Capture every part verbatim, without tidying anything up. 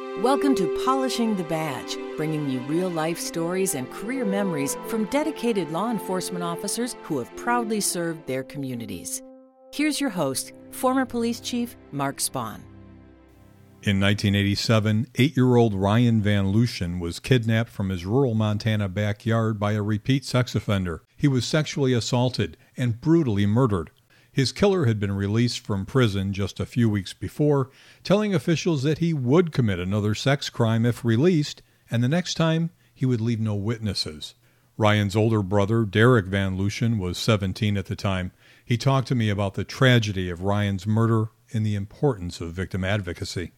Welcome to Polishing the Badge, bringing you real-life stories and career memories from dedicated law enforcement officers who have proudly served their communities. Here's your host, former police chief Mark Spahn. In nineteen eighty-seven, eight-year-old Ryan Van Lushen was kidnapped from his rural Montana backyard by a repeat sex offender. He was sexually assaulted and brutally murdered. His killer had been released from prison just a few weeks before, telling officials that he would commit another sex crime if released, and the next time he would leave no witnesses. Ryan's older brother, Derek Van Lushen, was seventeen at the time. He talked to me about the tragedy of Ryan's murder and the importance of victim advocacy.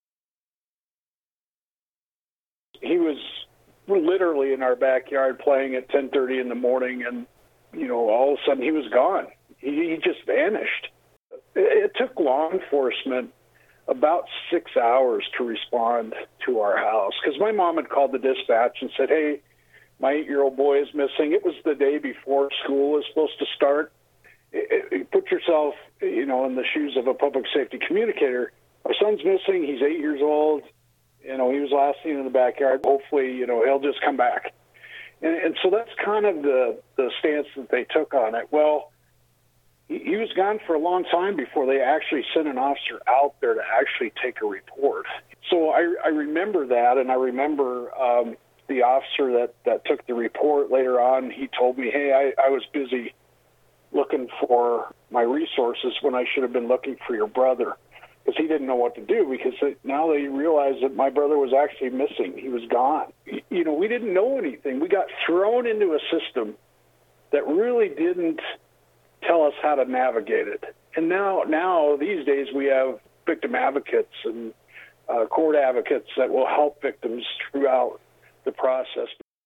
He was literally in our backyard playing at ten thirty in the morning, and, you know, all of a sudden he was gone. He, he just vanished. It, it took law enforcement about six hours to respond to our house, because my mom had called the dispatch and said, hey, my eight-year-old boy is missing. It was the day before school was supposed to start. It, it, put yourself, you know, in the shoes of a public safety communicator. Our son's missing. He's eight years old. You know, he was last seen in the backyard. Hopefully, you know, he'll just come back. And, and so that's kind of the, the stance that they took on it. Well, he, he was gone for a long time before they actually sent an officer out there to actually take a report. So I, I remember that, and I remember um, the officer that, that took the report later on. He told me, hey, I, I was busy looking for my resources when I should have been looking for your brother. Because he didn't know what to do, because now they realized that my brother was actually missing. He was gone. You know, we didn't know anything. We got thrown into a system that really didn't tell us how to navigate it. And now, now these days, we have victim advocates and uh, court advocates that will help victims throughout the process.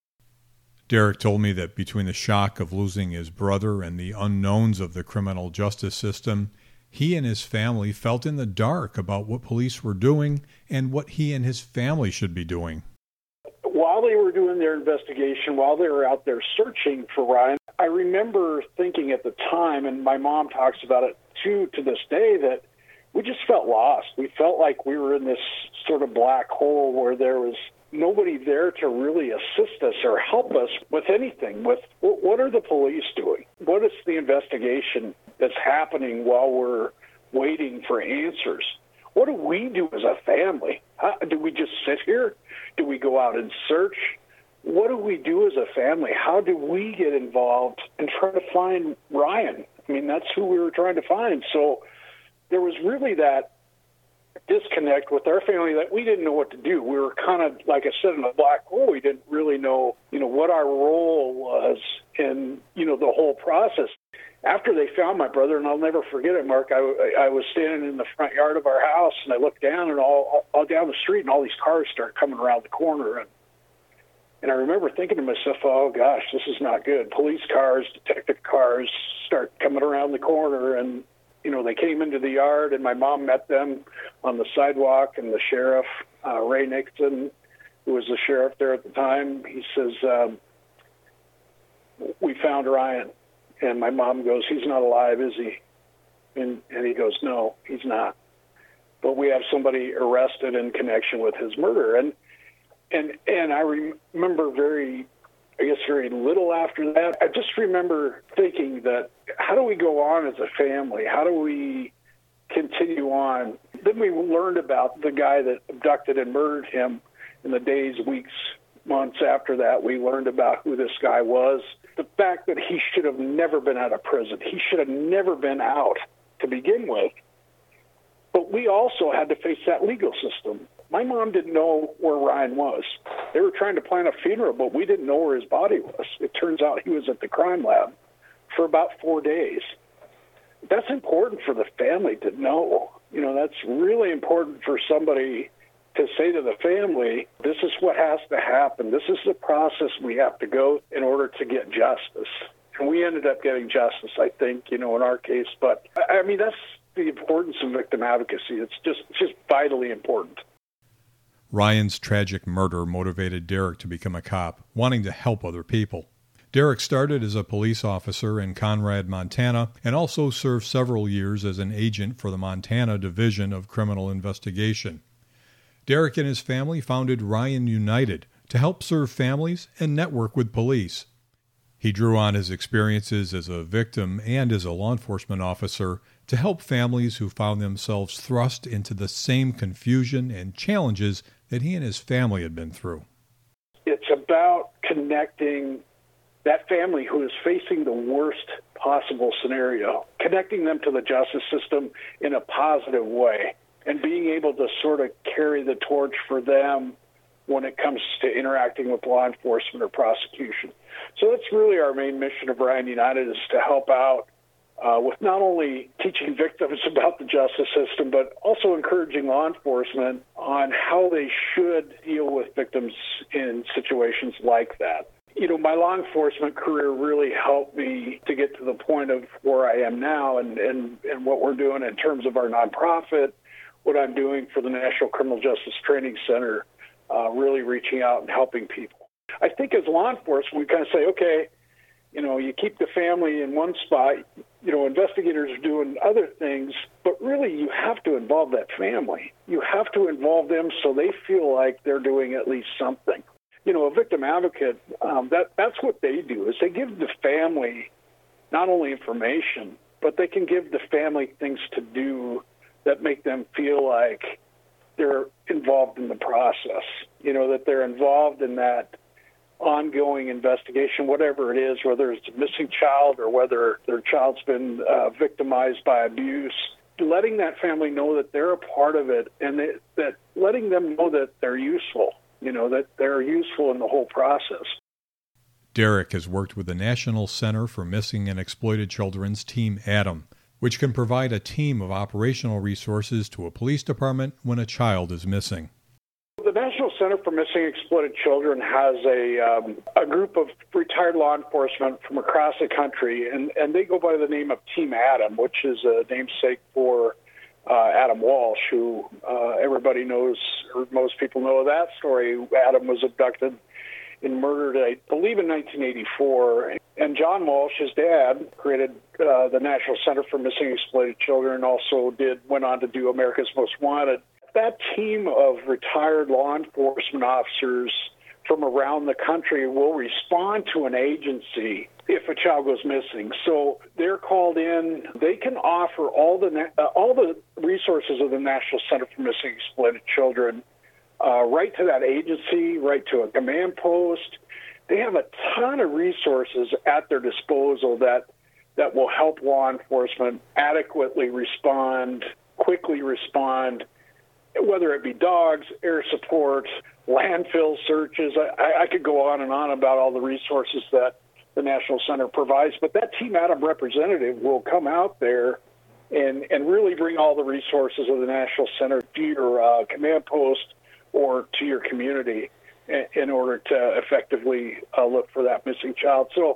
Derek told me that between the shock of losing his brother and the unknowns of the criminal justice system, he and his family felt in the dark about what police were doing and what he and his family should be doing. While they were doing their investigation, while they were out there searching for Ryan, I remember thinking at the time, and my mom talks about it too to this day, that we just felt lost. We felt like we were in this sort of black hole where there was nobody there to really assist us or help us with anything. With what are the police doing? What is the investigation that's happening while we're waiting for answers? What do we do as a family? How, do we just sit here? Do we go out and search? What do we do as a family? How do we get involved and try to find Ryan? I mean, that's who we were trying to find. So there was really that disconnect with our family that we didn't know what to do. We were kind of, like I said, in a black hole. We didn't really know, you know, what our role was in, you know, the whole process. After they found my brother, and I'll never forget it, Mark, I, I was standing in the front yard of our house, and I looked down and all, all down the street, and all these cars start coming around the corner. And, and I remember thinking to myself, oh, gosh, this is not good. Police cars, detective cars start coming around the corner, and you know, they came into the yard, and my mom met them on the sidewalk, and the sheriff, uh, Ray Nixon, who was the sheriff there at the time, he says, um, we found Ryan. And my mom goes, he's not alive, is he? And, and he goes, no, he's not. But we have somebody arrested in connection with his murder. And and and I re- remember very, I guess very little after that. I just remember thinking that, how do we go on as a family? How do we continue on? Then we learned about the guy that abducted and murdered him in the days, weeks, months after that. We learned about who this guy was. The fact that he should have never been out of prison. He should have never been out to begin with. But we also had to face that legal system. My mom didn't know where Ryan was. They were trying to plan a funeral, but we didn't know where his body was. It turns out he was at the crime lab for about four days. That's important for the family to know. You know, that's really important for somebody to say to the family, this is what has to happen. This is the process we have to go in order to get justice. And we ended up getting justice, I think, you know, in our case. But, I mean, that's the importance of victim advocacy. It's just, it's just vitally important. Ryan's tragic murder motivated Derek to become a cop, wanting to help other people. Derek started as a police officer in Conrad, Montana, and also served several years as an agent for the Montana Division of Criminal Investigation. Derek and his family founded Ryan United to help serve families and network with police. He drew on his experiences as a victim and as a law enforcement officer to help families who found themselves thrust into the same confusion and challenges that he and his family had been through. It's about connecting that family who is facing the worst possible scenario, connecting them to the justice system in a positive way, and being able to sort of carry the torch for them when it comes to interacting with law enforcement or prosecution. So that's really our main mission of Ryan United, is to help out uh, with not only teaching victims about the justice system, but also encouraging law enforcement on how they should deal with victims in situations like that. You know, my law enforcement career really helped me to get to the point of where I am now, and, and, and what we're doing in terms of our nonprofit, what I'm doing for the National Criminal Justice Training Center, uh, really reaching out and helping people. I think as law enforcement, we kind of say, okay, you know, you keep the family in one spot, you know, investigators are doing other things, but really you have to involve that family. You have to involve them so they feel like they're doing at least something. You know, a victim advocate, um, that that's what they do, is they give the family not only information, but they can give the family things to do that make them feel like they're involved in the process, you know, that they're involved in that ongoing investigation, whatever it is, whether it's a missing child or whether their child's been uh, victimized by abuse, letting that family know that they're a part of it, and that, that letting them know that they're useful, you know, that they're useful in the whole process. Derek has worked with the National Center for Missing and Exploited Children's Team Adam, which can provide a team of operational resources to a police department when a child is missing. The National Center for Missing and Exploited Children has a um, a group of retired law enforcement from across the country, and, and they go by the name of Team Adam, which is a namesake for uh, Adam Walsh, who uh, everybody knows, or most people know that story. Adam was abducted and murdered, I believe, in nineteen eighty-four. And John Walsh, his dad, created uh, the National Center for Missing and Exploited Children, also did went on to do America's Most Wanted. That team of retired law enforcement officers from around the country will respond to an agency if a child goes missing. So they're called in. They can offer all the uh, all the resources of the National Center for Missing and Exploited Children uh, right to that agency, right to a command post. They have a ton of resources at their disposal that that will help law enforcement adequately respond, quickly respond, whether it be dogs, air support, landfill searches. I, I could go on and on about all the resources that the National Center provides, but that Team Adam representative will come out there and, and really bring all the resources of the National Center to your uh, command post or to your community in, in order to effectively uh, look for that missing child. So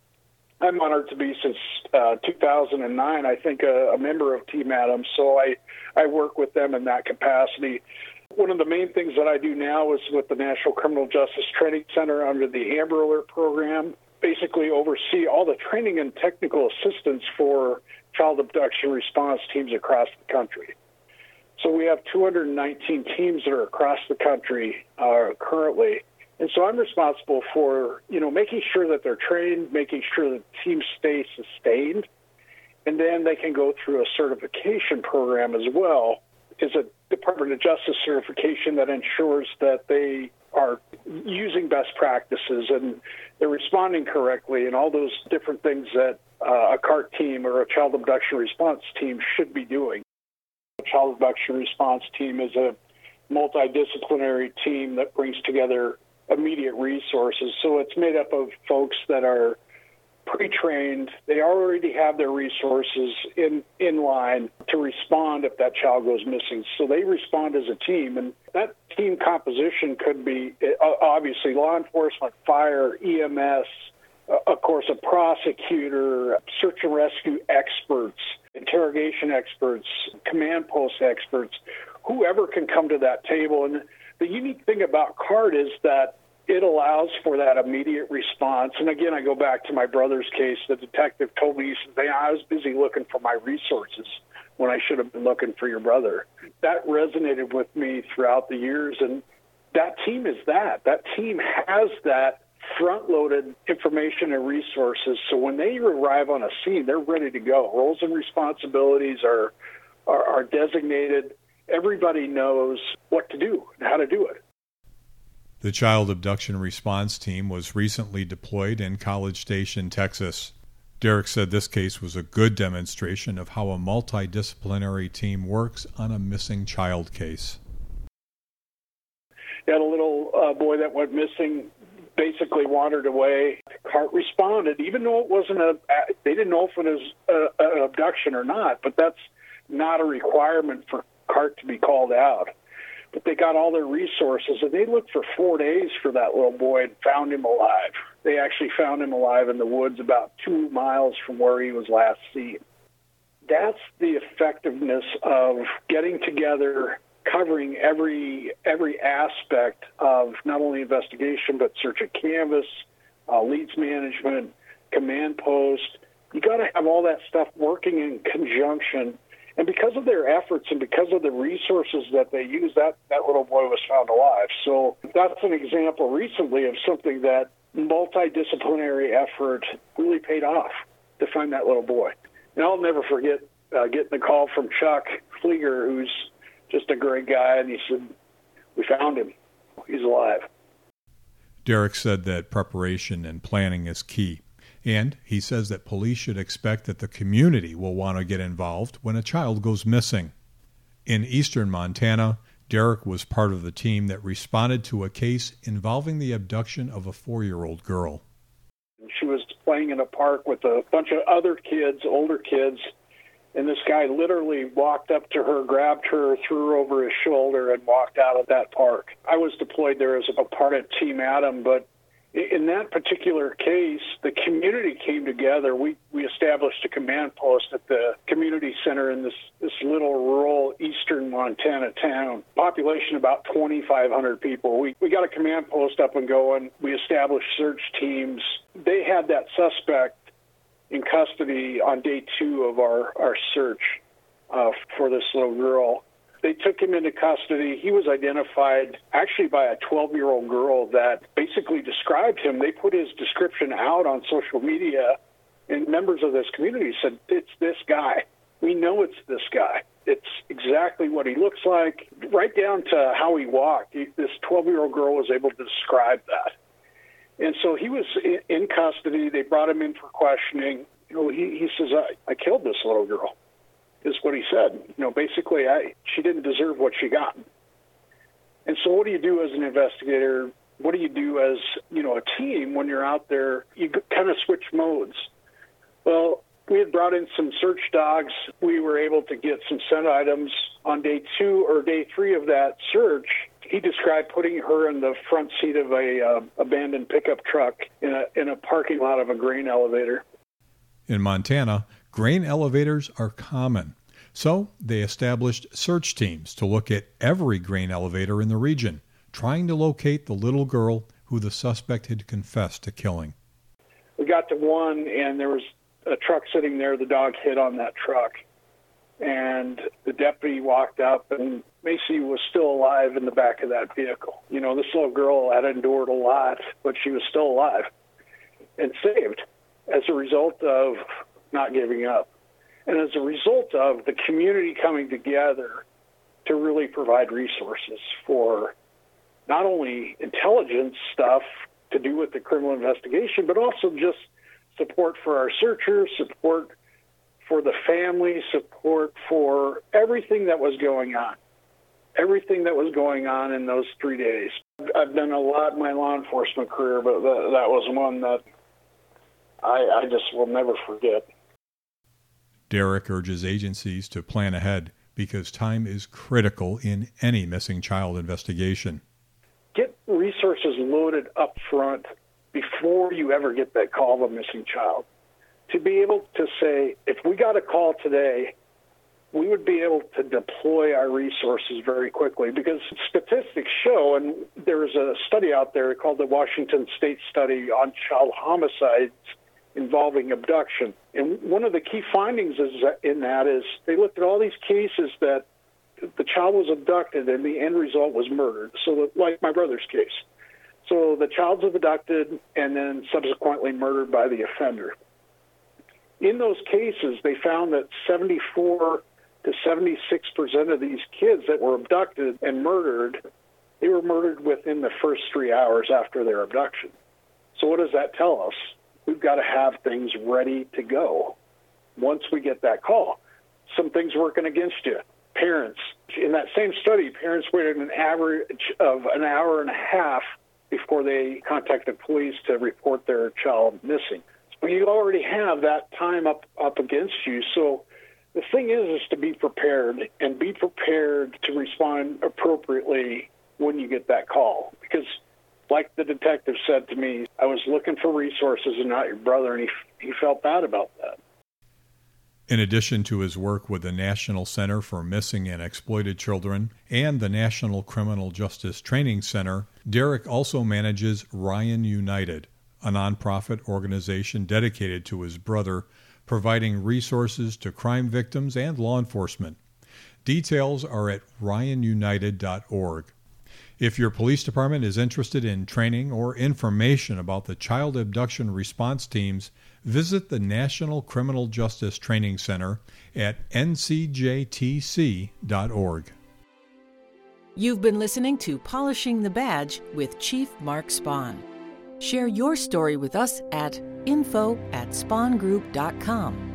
I'm honored to be, since uh, two thousand nine, I think, a, a member of Team Adam. So I, I work with them in that capacity. One of the main things that I do now is with the National Criminal Justice Training Center under the Amber Alert program, basically oversee all the training and technical assistance for child abduction response teams across the country. So we have two hundred nineteen teams that are across the country uh, currently. And so I'm responsible for, you know, making sure that they're trained, making sure that teams stay sustained, and then they can go through a certification program as well. It's a Department of Justice certification that ensures that they are using best practices and they're responding correctly and all those different things that uh, a CART team or a child abduction response team should be doing. A child abduction response team is a multidisciplinary team that brings together immediate resources. So it's made up of folks that are pre-trained. They already have their resources in, in line to respond if that child goes missing. So they respond as a team. And that team composition could be obviously law enforcement, fire, E M S, of course, a prosecutor, search and rescue experts, interrogation experts, command post experts, whoever can come to that table. And the unique thing about CART is that it allows for that immediate response. And again, I go back to my brother's case. The detective told me, he said, I was busy looking for my resources. when I should have been looking for your brother. That resonated with me throughout the years, and that team is that. That team has that front-loaded information and resources, so when they arrive on a scene, they're ready to go. Roles and responsibilities are, are, are designated. Everybody knows what to do and how to do it. The Child Abduction Response Team was recently deployed in College Station, Texas. Derek said this case was a good demonstration of how a multidisciplinary team works on a missing child case. You had a little uh, boy that went missing, basically wandered away. CART responded, even though it wasn't a, they didn't know if it was a, an abduction or not, but that's not a requirement for CART to be called out. But they got all their resources, and they looked for four days for that little boy and found him alive. They actually found him alive in the woods about two miles from where he was last seen. That's the effectiveness of getting together, covering every every aspect of not only investigation, but search of canvas, uh, leads management, command post. You got to have all that stuff working in conjunction. And because of their efforts and because of the resources that they use, that, that little boy was found alive. So that's an example recently of something that multidisciplinary effort really paid off to find that little boy. And I'll never forget uh, getting the call from Chuck Flieger, who's just a great guy, and he said, "We found him. He's alive." Derek said that preparation and planning is key. And he says that police should expect that the community will want to get involved when a child goes missing. In eastern Montana, Derek was part of the team that responded to a case involving the abduction of a four-year-old girl. She was playing in a park with a bunch of other kids, older kids, and this guy literally walked up to her, grabbed her, threw her over his shoulder, and walked out of that park. I was deployed there as a part of Team Adam, but in that particular case, the community came together. We we established a command post at the community center in this, this little rural eastern Montana town. Population about twenty-five hundred people. We we got a command post up and going. We established search teams. They had that suspect in custody on day two of our, our search uh, for this little girl. They took him into custody. He was identified actually by a twelve-year-old girl that basically described him. They put his description out on social media, and members of this community said, "It's this guy. We know it's this guy. It's exactly what he looks like," right down to how he walked. He, this twelve-year-old girl was able to describe that. And so he was in, in custody. They brought him in for questioning. You know, he, he says, I, I killed this little girl. Is what he said. You know, basically, I, she didn't deserve what she got. And so what do you do as an investigator? What do you do as, you know, a team when you're out there? You kind of switch modes. Well, we had brought in some search dogs. We were able to get some scent items on day two or day three of that search. He described putting her in the front seat of a uh, abandoned pickup truck in a in a parking lot of a grain elevator. In Montana, grain elevators are common, so they established search teams to look at every grain elevator in the region, trying to locate the little girl who the suspect had confessed to killing. We got to one, and there was a truck sitting there. The dog hit on that truck, and the deputy walked up, and Macy was still alive in the back of that vehicle. You know, this little girl had endured a lot, but she was still alive and saved as a result of not giving up. And as a result of the community coming together to really provide resources for not only intelligence stuff to do with the criminal investigation, but also just support for our searchers, support for the family, support for everything that was going on. Everything that was going on in those three days. I've done a lot in my law enforcement career, but that, that was one that I, I just will never forget. Derek urges agencies to plan ahead because time is critical in any missing child investigation. Get resources loaded up front before you ever get that call of a missing child. To be able to say, if we got a call today, we would be able to deploy our resources very quickly because statistics show, and there's a study out there called the Washington State Study on Child Homicides involving abduction. And one of the key findings is in that is they looked at all these cases that the child was abducted and the end result was murdered. So that, like my brother's case. So the child's abducted and then subsequently murdered by the offender. In those cases, they found that seventy-four to seventy-six percent of these kids that were abducted and murdered, they were murdered within the first three hours after their abduction. So what does that tell us? We've got to have things ready to go once we get that call. Some things working against you. Parents. In that same study, parents waited an average of an hour and a half before they contacted police to report their child missing. So you already have that time up, up against you. So the thing is, is to be prepared and be prepared to respond appropriately when you get that call. Because like the detective said to me, I was looking for resources and not your brother, and he, he felt bad about that. In addition to his work with the National Center for Missing and Exploited Children and the National Criminal Justice Training Center, Derek also manages Ryan United, a nonprofit organization dedicated to his brother, providing resources to crime victims and law enforcement. Details are at ryan united dot org. If your police department is interested in training or information about the child abduction response teams, visit the National Criminal Justice Training Center at n c j t c dot org. You've been listening to Polishing the Badge with Chief Mark Spahn. Share your story with us at info at spahn group dot com.